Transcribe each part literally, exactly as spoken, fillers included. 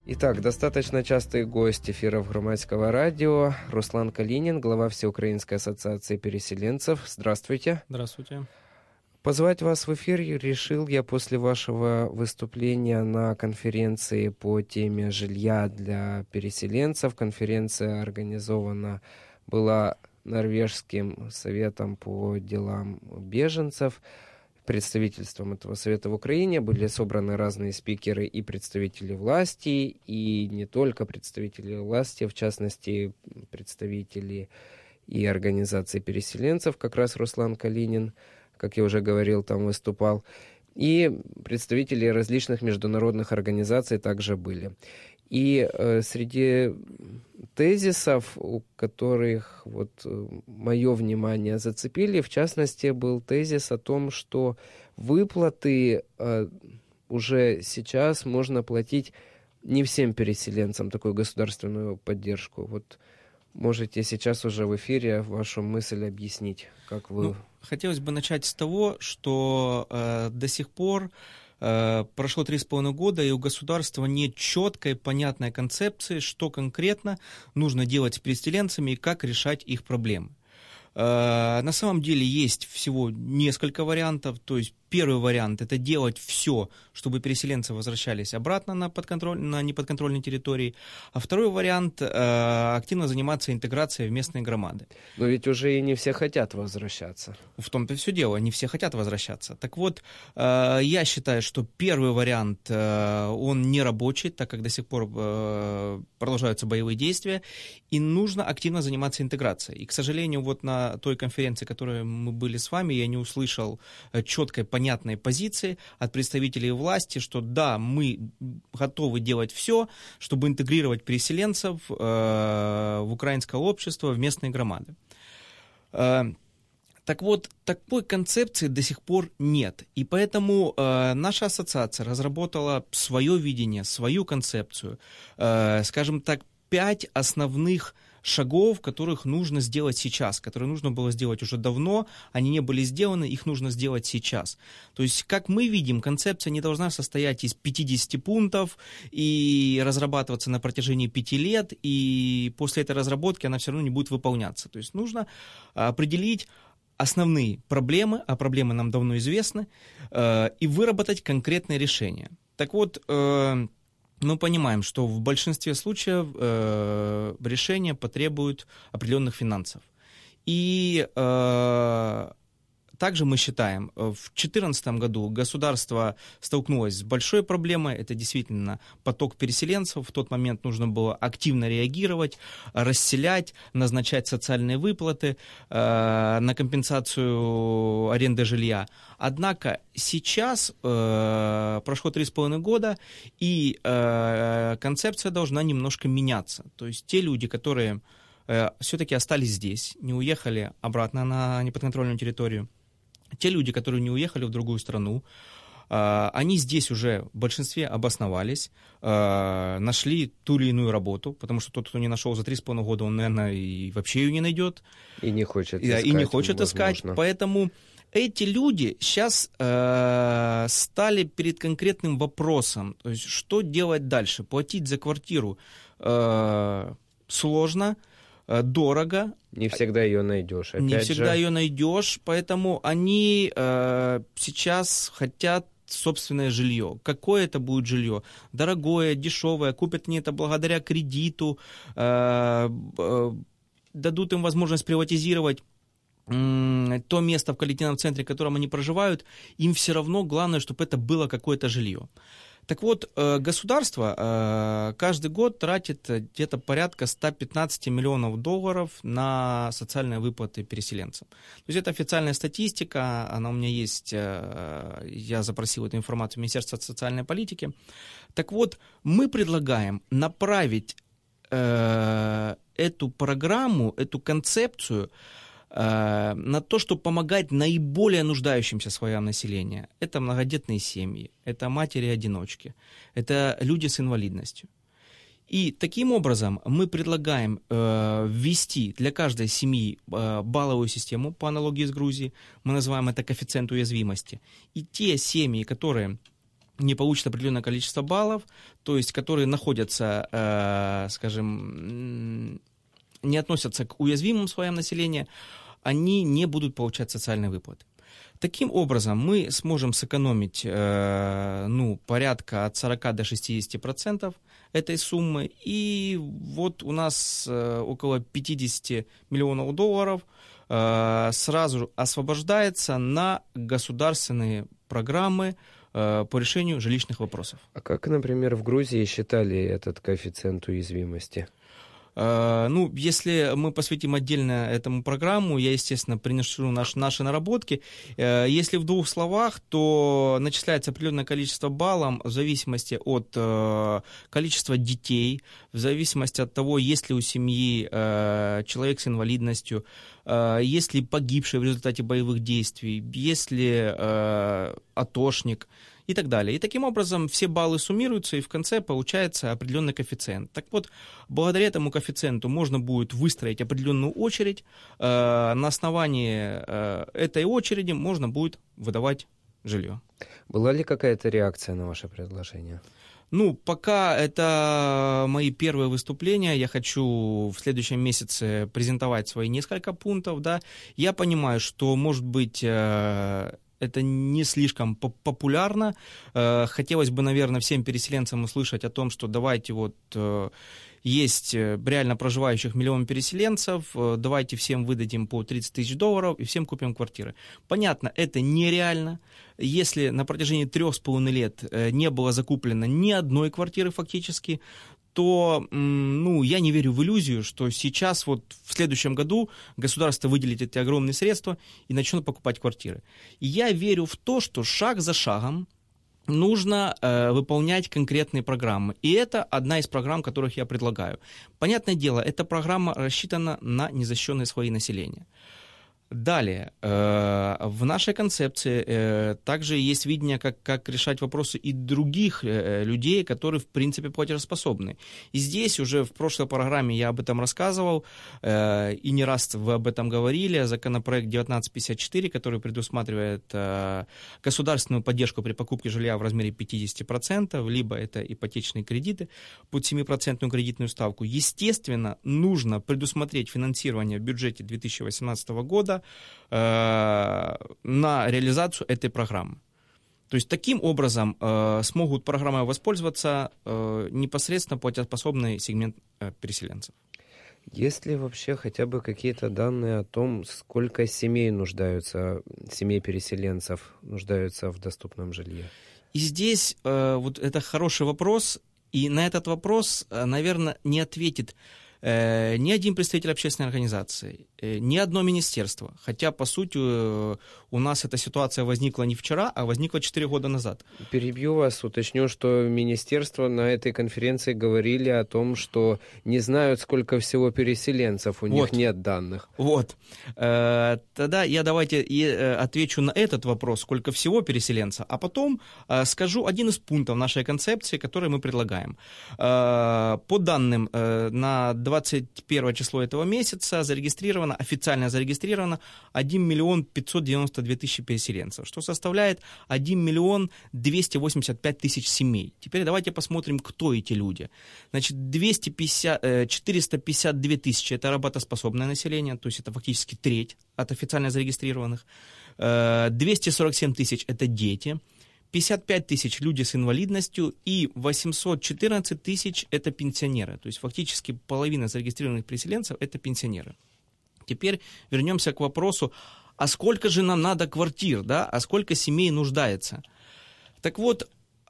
Итак, достаточно частый гость эфиров Громадского радио Руслан Калинин, глава Всеукраинской ассоциации переселенцев. Здравствуйте. Здравствуйте. Позвать вас в эфир решил я после вашего выступления на конференции по теме жилья для переселенцев. Конференция организована была Норвежским советом по делам беженцев. Представительством этого совета в Украине были собраны разные спикеры и представители власти, и не только представители власти, в частности, представители и организации переселенцев, как раз Руслан Калинин, как я уже говорил, там выступал, и представители различных международных организаций также были. И э, среди тезисов, у которых вот мое внимание зацепили, в частности, был тезис о том, что выплаты э, уже сейчас можно платить не всем переселенцам, такую государственную поддержку. Вот можете сейчас уже в эфире вашу мысль объяснить, как вы... Ну, хотелось бы начать с того, что э, до сих пор э, прошло три с половиной года, и у государства нет четкой, понятной концепции, что конкретно нужно делать с переселенцами и как решать их проблемы. Э, на самом деле есть всего несколько вариантов. То есть первый вариант – это делать все, чтобы переселенцы возвращались обратно на, подконтроль, на неподконтрольные территории. А второй вариант э, – активно заниматься интеграцией в местные громады. Но ведь уже и не все хотят возвращаться. В том-то все дело, не все хотят возвращаться. Так вот, э, я считаю, что первый вариант, э, он не рабочий, так как до сих пор э, продолжаются боевые действия, и нужно активно заниматься интеграцией. И, к сожалению, вот на той конференции, которой мы были с вами, я не услышал четкой понятной позиции от представителей власти, что да, мы готовы делать все, чтобы интегрировать переселенцев э, в украинское общество, в местные громады. Э, так вот, такой концепции до сих пор нет. И поэтому э, наша ассоциация разработала свое видение, свою концепцию, э, скажем так, пять основных шагов, которых нужно сделать сейчас, которые нужно было сделать уже давно, они не были сделаны, их нужно сделать сейчас. То есть, как мы видим, концепция не должна состоять из пятидесяти пунктов и разрабатываться на протяжении пяти лет, и после этой разработки она все равно не будет выполняться. То есть, нужно определить основные проблемы, а проблемы нам давно известны, и выработать конкретные решения. Так вот, мы понимаем, что в большинстве случаев э, решения потребуют определенных финансов. И э, также мы считаем, в две тысячи четырнадцатом году государство столкнулось с большой проблемой, это действительно поток переселенцев, в тот момент нужно было активно реагировать, расселять, назначать социальные выплаты э, на компенсацию аренды жилья. Однако сейчас э, прошло три с половиной года, и э, концепция должна немножко меняться. То есть те люди, которые э, все-таки остались здесь, не уехали обратно на неподконтрольную территорию, те люди, которые не уехали в другую страну, э, они здесь уже в большинстве обосновались, э, нашли ту или иную работу, потому что тот, кто не нашел за три с половиной года, он, наверное, и вообще ее не найдет. И не хочет и, искать. И не хочет возможно. искать, поэтому... Эти люди сейчас э, стали перед конкретным вопросом, то есть что делать дальше. Платить за квартиру э, сложно, э, дорого. Не всегда ее найдешь. Опять не всегда же... ее найдешь, поэтому они э, сейчас хотят собственное жилье. Какое это будет жилье? Дорогое, дешевое, купят они это благодаря кредиту, э, э, дадут им возможность приватизировать то место в коллективном центре, в котором они проживают, им все равно главное, чтобы это было какое-то жилье. Так вот, государство каждый год тратит где-то порядка сто пятнадцать миллионов долларов на социальные выплаты переселенцам. То есть это официальная статистика, она у меня есть, я запросил эту информацию в Министерство социальной политики. Так вот, мы предлагаем направить эту программу, эту концепцию на то, чтобы помогать наиболее нуждающимся слоям населения. Это многодетные семьи, это матери-одиночки, это люди с инвалидностью. И таким образом мы предлагаем э, ввести для каждой семьи э, балловую систему по аналогии с Грузией, мы называем это коэффициент уязвимости. И те семьи, которые не получат определенное количество баллов, то есть которые находятся, э, скажем, не относятся к уязвимым слоям населения, они не будут получать социальные выплаты. Таким образом, мы сможем сэкономить э, ну, порядка от сорока до шестидесяти процентов этой суммы, и вот у нас э, около пятьдесят миллионов долларов э, сразу освобождается на государственные программы э, по решению жилищных вопросов. А как, например, в Грузии считали этот коэффициент уязвимости? Ну, если мы посвятим отдельно этому программу, я, естественно, принесу наш, наши наработки. Если в двух словах, то начисляется определенное количество баллов в зависимости от э, количества детей, в зависимости от того, есть ли у семьи э, человек с инвалидностью, э, есть ли погибший в результате боевых действий, есть ли э, атошник и так далее. И таким образом все баллы суммируются, и в конце получается определенный коэффициент. Так вот, благодаря этому коэффициенту можно будет выстроить определенную очередь. Э, на основании э, этой очереди можно будет выдавать жилье. Была ли какая-то реакция на ваше предложение? Ну, пока это мои первые выступления, я хочу в следующем месяце презентовать свои несколько пунктов, да. Я понимаю, что, может быть, э, это не слишком популярно. Хотелось бы, наверное, всем переселенцам услышать о том, что давайте вот есть реально проживающих миллион переселенцев, давайте всем выдадим по тридцать тысяч долларов и всем купим квартиры. Понятно, это нереально. Если на протяжении трех с половиной лет не было закуплено ни одной квартиры фактически, то, ну, я не верю в иллюзию, что сейчас вот в следующем году государство выделит эти огромные средства и начнет покупать квартиры. И я верю в то, что шаг за шагом нужно э, выполнять конкретные программы. И это одна из программ, которых я предлагаю. Понятное дело, эта программа рассчитана на незащищенные слои населения. Далее, э, в нашей концепции э, также есть видение, как, как решать вопросы и других э, людей, которые, в принципе, платежеспособны. И здесь уже в прошлой программе я об этом рассказывал, э, и не раз вы об этом говорили, законопроект девятнадцать пятьдесят четыре, который предусматривает э, государственную поддержку при покупке жилья в размере пятьдесят процентов, либо это ипотечные кредиты под семипроцентную кредитную ставку. Естественно, нужно предусмотреть финансирование в бюджете две тысячи восемнадцатого года на реализацию этой программы. То есть таким образом э, смогут программой воспользоваться э, непосредственно платежеспособный сегмент э, переселенцев. Есть ли вообще хотя бы какие-то данные о том, сколько семей нуждаются, семей переселенцев нуждаются в доступном жилье? И здесь э, вот это хороший вопрос, и на этот вопрос, э, наверное, не ответит э, ни один представитель общественной организации, э, ни одно министерство. Хотя, по сути, э, у нас эта ситуация возникла не вчера, а возникла четыре года назад. Перебью вас, уточню, что министерства на этой конференции говорили о том, что не знают, сколько всего переселенцев, у вот. них нет данных. Вот. Э, тогда я давайте и, э, отвечу на этот вопрос, сколько всего переселенцев, а потом э, скажу один из пунктов нашей концепции, который мы предлагаем. Э, по данным, э, на двадцать первое число этого месяца зарегистрировано, официально зарегистрировано один миллион пятьсот девяносто две тысячи переселенцев, что составляет один миллион двести восемьдесят пять тысяч семей. Теперь давайте посмотрим, кто эти люди. Значит, двести пятьдесят, четыреста пятьдесят две тысячи – это работоспособное население, то есть это фактически треть от официально зарегистрированных. двести сорок семь тысяч – это дети. пятьдесят пять тысяч люди с инвалидностью и восемьсот четырнадцать тысяч – это пенсионеры. То есть фактически половина зарегистрированных переселенцев – это пенсионеры. Теперь вернемся к вопросу, а сколько же нам надо квартир, да, а сколько семей нуждается? Так вот,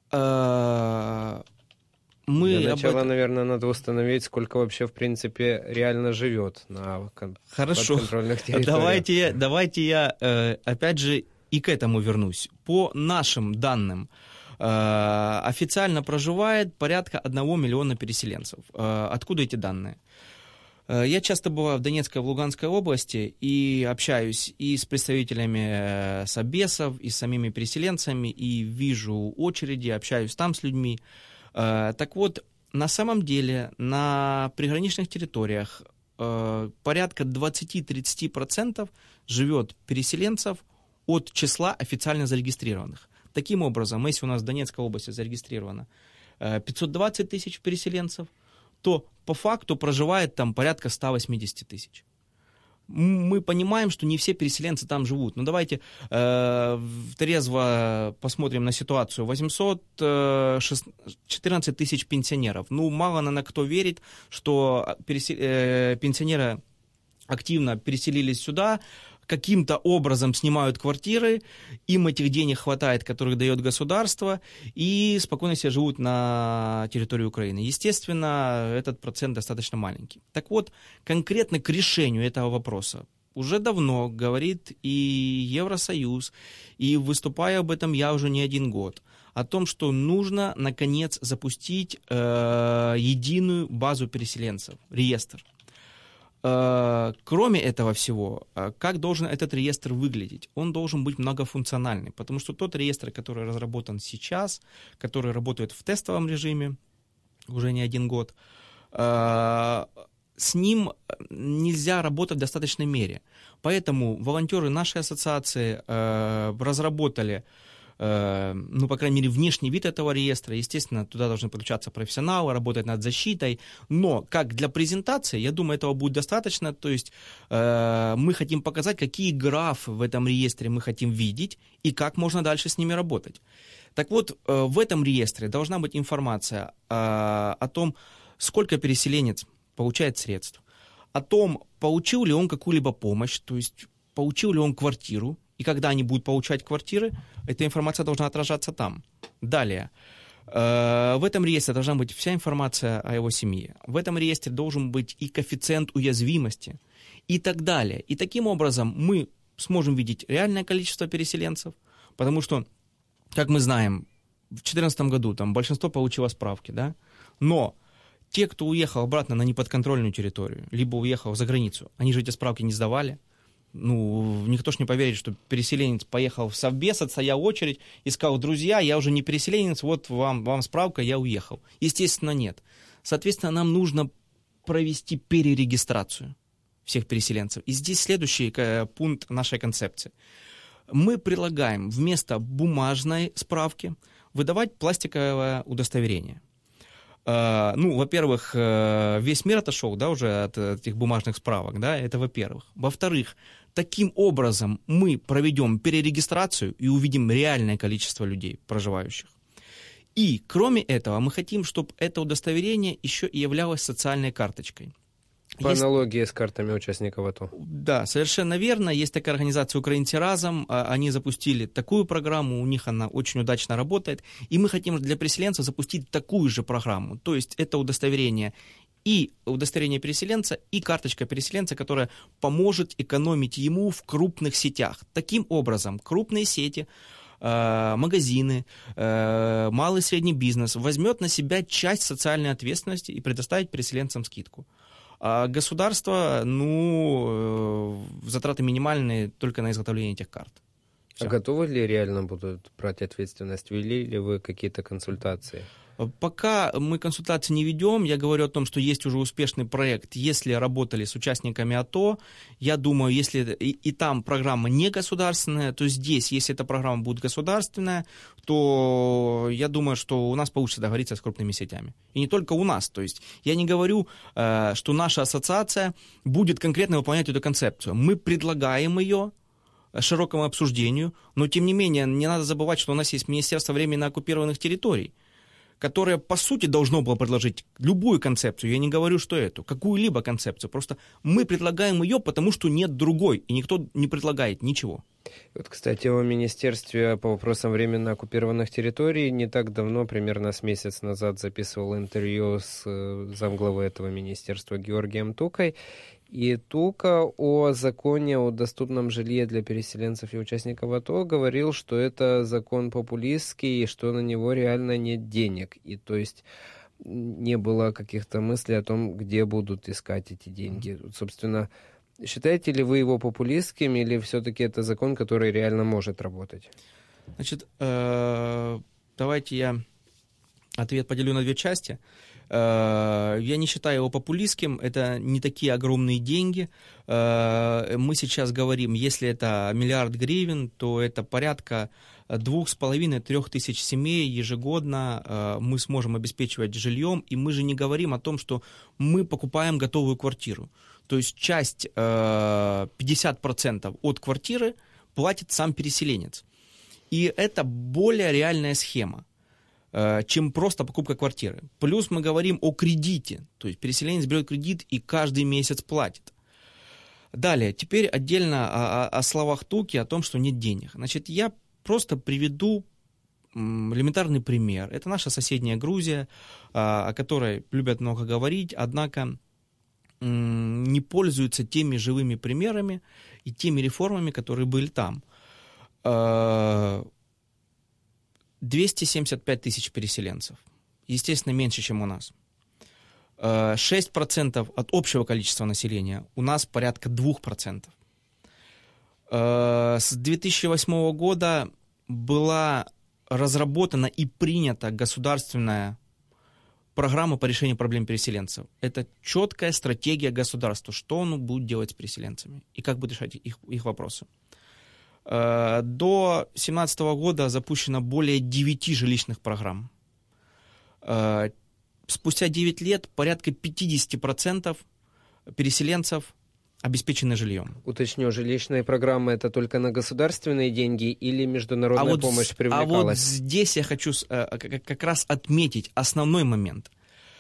э- мы... Для начала, этом... наверное, надо установить, сколько вообще, в принципе, реально живет на кон- подконтрольных территориях. Давайте, давайте я, э, опять же, и к этому вернусь. По нашим данным, э, официально проживает порядка одного миллиона переселенцев. Э, откуда эти данные? Я часто бываю в Донецкой, в Луганской области и общаюсь и с представителями собесов, и с самими переселенцами, и вижу очереди, общаюсь там с людьми. Так вот, на самом деле на приграничных территориях порядка двадцать-тридцать процентов живет переселенцев от числа официально зарегистрированных. Таким образом, если у нас в Донецкой области зарегистрировано пятьсот двадцать тысяч переселенцев, то по факту проживает там порядка сто восемьдесят тысяч. Мы понимаем, что не все переселенцы там живут. Но давайте э, трезво посмотрим на ситуацию. восемьсот четырнадцать тысяч пенсионеров. Ну, мало, наверное, кто верит, что пересел... э, пенсионеры активно переселились сюда, каким-то образом снимают квартиры, им этих денег хватает, которых дает государство, и спокойно себе живут на территории Украины. Естественно, этот процент достаточно маленький. Так вот, конкретно к решению этого вопроса уже давно говорит и Евросоюз, и выступая об этом я уже не один год, о том, что нужно, наконец, запустить э, единую базу переселенцев, реестр. Кроме этого всего, как должен этот реестр выглядеть? Он должен быть многофункциональный, потому что тот реестр, который разработан сейчас, который работает в тестовом режиме уже не один год, с ним нельзя работать в достаточной мере. Поэтому волонтеры нашей ассоциации разработали, ну, по крайней мере, внешний вид этого реестра. Естественно, туда должны подключаться профессионалы, работать над защитой. Но, как для презентации, я думаю, этого будет достаточно. То есть э, мы хотим показать, какие графы в этом реестре мы хотим видеть и как можно дальше с ними работать. Так вот, э, в этом реестре должна быть информация э, о том, сколько переселенец получает средств, о том, получил ли он какую-либо помощь, то есть получил ли он квартиру, и когда они будут получать квартиры, эта информация должна отражаться там. Далее. Э, в этом реестре должна быть вся информация о его семье. В этом реестре должен быть и коэффициент уязвимости, и так далее. И таким образом мы сможем видеть реальное количество переселенцев, потому что, как мы знаем, в две тысячи четырнадцатом году там большинство получило справки, да? Но те, кто уехал обратно на неподконтрольную территорию, либо уехал за границу, они же эти справки не сдавали. Ну, никто ж не поверит, что переселенец поехал в совбез, отстоял очередь и сказал: друзья, я уже не переселенец, вот вам, вам справка, я уехал. Естественно, нет. Соответственно, нам нужно провести перерегистрацию всех переселенцев. И здесь следующий пункт нашей концепции. Мы предлагаем вместо бумажной справки выдавать пластиковое удостоверение. Uh, ну, во-первых, uh, весь мир отошел, да, уже от этих бумажных справок, да, это во-первых. Во-вторых, таким образом мы проведем перерегистрацию и увидим реальное количество людей, проживающих. И, кроме этого, мы хотим, чтобы это удостоверение еще и являлось социальной карточкой. По Есть... аналогии с картами участников АТО. Да, совершенно верно. Есть такая организация «Украинцы разом». Они запустили такую программу, у них она очень удачно работает. И мы хотим для переселенцев запустить такую же программу. То есть это удостоверение и удостоверение переселенца, и карточка переселенца, которая поможет экономить ему в крупных сетях. Таким образом, крупные сети, магазины, малый и средний бизнес возьмет на себя часть социальной ответственности и предоставит переселенцам скидку. А государство, ну, затраты минимальные только на изготовление этих карт. Все. А готовы ли реально будут брать ответственность? Вели ли вы какие-то консультации? Пока мы консультации не ведем, я говорю о том, что есть уже успешный проект. Если работали с участниками АТО, я думаю, если и, и там программа не государственная, то здесь, если эта программа будет государственная, то я думаю, что у нас получится договориться с крупными сетями. И не только у нас. То есть я не говорю, что наша ассоциация будет конкретно выполнять эту концепцию. Мы предлагаем ее широкому обсуждению, но тем не менее не надо забывать, что у нас есть Министерство временно оккупированных территорий, которое, по сути, должно было предложить любую концепцию, я не говорю, что эту, какую-либо концепцию, просто мы предлагаем ее, потому что нет другой, и никто не предлагает ничего. Вот, кстати, о Министерстве по вопросам временно оккупированных территорий не так давно, примерно с месяц назад, записывал интервью с замглавой этого министерства Георгием Тукой. И Тука о законе о доступном жилье для переселенцев и участников АТО говорил, что это закон популистский и что на него реально нет денег. И то есть не было каких-то мыслей о том, где будут искать эти деньги. Собственно, считаете ли вы его популистским или все-таки это закон, который реально может работать? Значит, давайте я ответ поделю на две части. я не считаю его популистским, это не такие огромные деньги. Мы сейчас говорим, если это миллиард гривен, то это порядка двух с половиной трех тысяч семей ежегодно мы сможем обеспечивать жильем, и мы же не говорим о том, что мы покупаем готовую квартиру. То есть часть, пятьдесят процентов от квартиры платит сам переселенец. И это более реальная схема, чем просто покупка квартиры. Плюс мы говорим о кредите, то есть переселенец берет кредит и каждый месяц платит. Далее, теперь отдельно о, о словах Туки, о том, что нет денег. Значит, я просто приведу элементарный пример. Это наша соседняя Грузия, о которой любят много говорить, однако не пользуются теми живыми примерами и теми реформами, которые были там. двести семьдесят пять тысяч переселенцев. Естественно, меньше, чем у нас. шесть процентов от общего количества населения. У нас порядка два процента. С две тысячи восьмого года была разработана и принята государственная программа по решению проблем переселенцев. Это четкая стратегия государства, что оно будет делать с переселенцами и как будет решать их, их вопросы. До две тысячи семнадцатого года запущено более девяти жилищных программ. Спустя девять лет порядка пятьдесят процентов переселенцев обеспечены жильем. Уточню, жилищные программы это только на государственные деньги или международная а вот, помощь привлекалась? А вот здесь я хочу как раз отметить основной момент.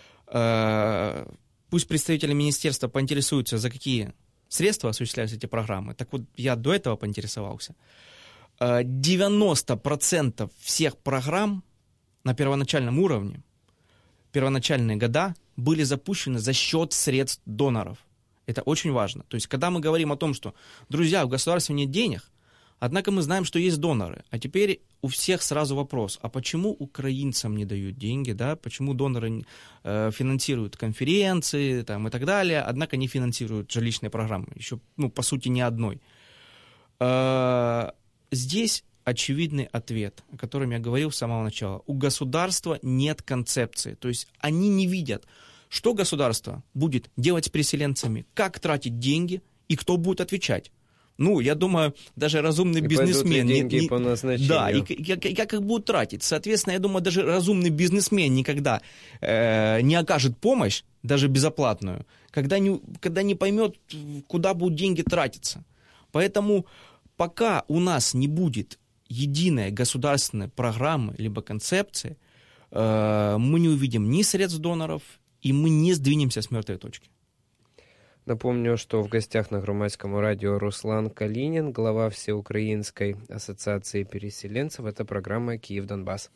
Пусть представители министерства поинтересуются, за какие средства осуществляются эти программы. Так вот, я до этого поинтересовался. девяносто процентов всех программ на первоначальном уровне, первоначальные года, были запущены за счет средств доноров. Это очень важно. То есть, когда мы говорим о том, что, друзья, в государстве нет денег, однако мы знаем, что есть доноры. А теперь у всех сразу вопрос, а почему украинцам не дают деньги, да? Почему доноры э, финансируют конференции там, и так далее, однако не финансируют жилищные программы, еще, ну, по сути, ни одной. Э, здесь очевидный ответ, о котором я говорил с самого начала. У государства нет концепции, то есть они не видят, что государство будет делать с переселенцами, как тратить деньги и кто будет отвечать. Ну, я думаю, даже разумный и бизнесмен... деньги не, не, по назначению. Да, и, и, и как их будут тратить. Соответственно, я думаю, даже разумный бизнесмен никогда э, не окажет помощь, даже безоплатную, когда не, когда не поймет, куда будут деньги тратиться. Поэтому пока у нас не будет единой государственной программы либо концепции, э, мы не увидим ни средств доноров, и мы не сдвинемся с мертвой точки. Напомню, что в гостях на Громадском радио Руслан Калинин, глава Всеукраинской ассоциации переселенцев. Это программа «Киев-Донбасс».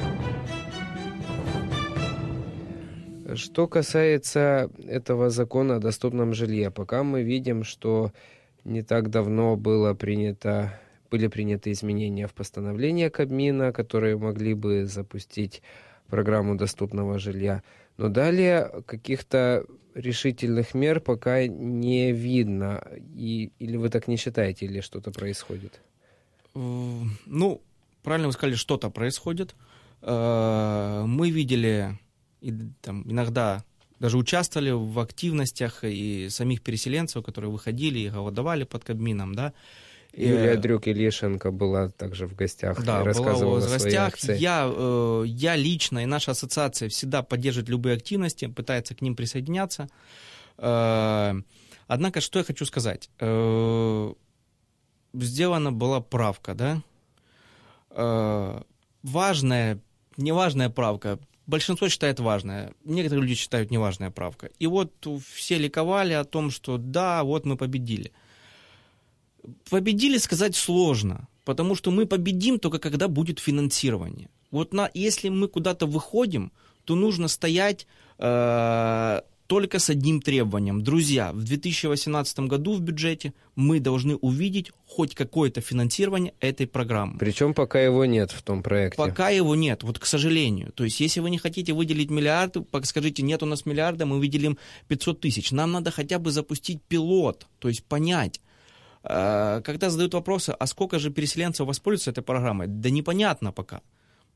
Что касается этого закона о доступном жилье, пока мы видим, что не так давно было принято, были приняты изменения в постановление Кабмина, которые могли бы запустить программу доступного жилья. Но далее каких-то решительных мер пока не видно. И, или вы так не считаете, или что-то происходит? Ну, правильно вы сказали, что-то происходит. Мы видели, там, иногда даже участвовали в активностях и самих переселенцев, которые выходили и голодовали под Кабмином, да. Юлия Дрюк-Ильишенко была также в гостях, да, и рассказывала была в свои гостях. акции. Я, э, я лично и наша ассоциация всегда поддерживает любые активности, пытается к ним присоединяться. Э, однако, что я хочу сказать. Э, сделана была правка, да? Э, важная, неважная правка. Большинство считает важная, некоторые люди считают неважная правка. И вот все ликовали о том, что да, вот мы победили. Победили сказать сложно, потому что мы победим только когда будет финансирование. Вот на, если мы куда-то выходим, то нужно стоять э, только с одним требованием. Друзья, в две тысячи восемнадцатом году в бюджете мы должны увидеть хоть какое-то финансирование этой программы. Причем пока его нет в том проекте. Пока его нет, вот к сожалению. То есть если вы не хотите выделить миллиарды, скажите, нет у нас миллиарда, мы выделим пятьсот тысяч. Нам надо хотя бы запустить пилот, то есть понять. Когда задают вопросы, а сколько же переселенцев воспользуются этой программой, да непонятно пока.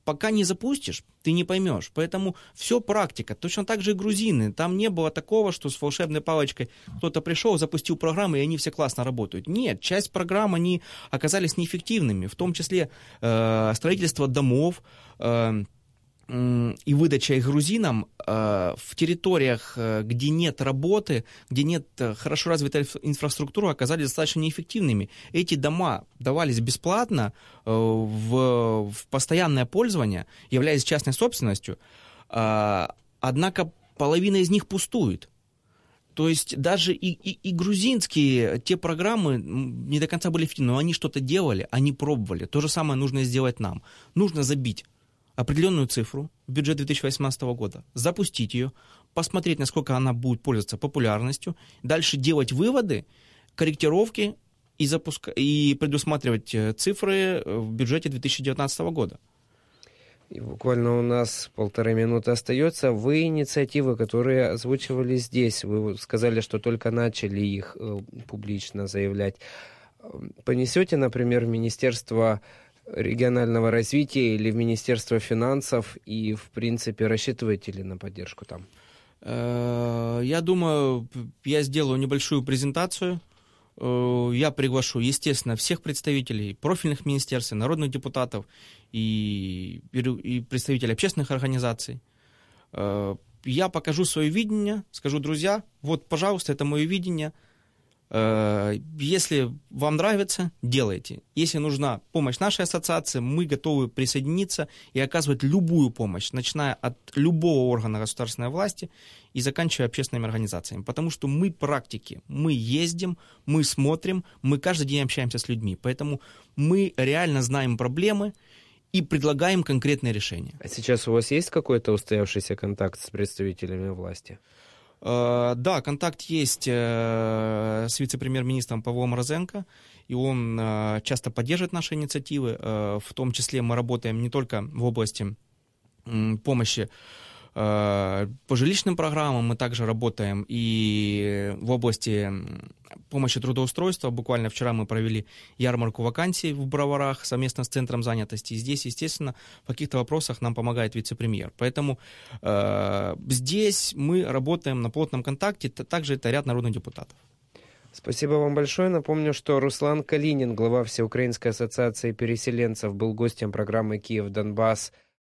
пока не запустишь, ты не поймешь. Поэтому все практика. Точно так же и грузины. Там не было такого, что с волшебной палочкой кто-то пришел, запустил программы, и они все классно работают. Нет, часть программ, они оказались неэффективными, в том числе э, строительство домов, э, и выдача их грузинам э, в территориях, э, где нет работы, где нет э, хорошо развитой инфраструктуры, оказались достаточно неэффективными. Эти дома давались бесплатно э, в, в постоянное пользование, являясь частной собственностью, э, однако половина из них пустует. То есть даже и, и, и грузинские, те программы не до конца были эффективны, но они что-то делали, они пробовали. То же самое нужно сделать нам. Нужно забить определенную цифру в бюджет две тысячи восемнадцатого года, запустить ее, посмотреть, насколько она будет пользоваться популярностью, дальше делать выводы, корректировки и, запуска... и предусматривать цифры в бюджете две тысячи девятнадцатого года. И буквально у нас полторы минуты остается. Вы инициативы, которые озвучивали здесь, вы сказали, что только начали их э, публично заявлять. Понесете, например, в Министерство регионального развития или в Министерство финансов и, в принципе, рассчитываете ли на поддержку там? Я думаю, я сделаю небольшую презентацию. Я приглашу, естественно, всех представителей профильных министерств, народных депутатов и, и представителей общественных организаций. Я покажу свое видение, скажу: друзья, вот, пожалуйста, это мое видение. Если вам нравится, делайте. Если нужна помощь нашей ассоциации, мы готовы присоединиться и оказывать любую помощь, начиная от любого органа государственной власти и заканчивая общественными организациями. Потому что мы практики, мы ездим, мы смотрим, мы каждый день общаемся с людьми. Поэтому мы реально знаем проблемы и предлагаем конкретные решения. А сейчас у вас есть какой-то устоявшийся контакт с представителями власти? Да, контакт есть с вице-премьер-министром Павлом Розенко, и он часто поддерживает наши инициативы. В том числе мы работаем не только в области помощи по жилищным программам, мы также работаем и в области помощи трудоустройства. Буквально вчера мы провели ярмарку вакансий в Броварах совместно с Центром занятости. И здесь, естественно, в каких-то вопросах нам помогает вице-премьер. Поэтому э, здесь мы работаем на плотном контакте. Также это ряд народных депутатов. Спасибо вам большое. Напомню, что Руслан Калинин, глава Всеукраинской ассоциации переселенцев, был гостем программы «Киев-Донбасс».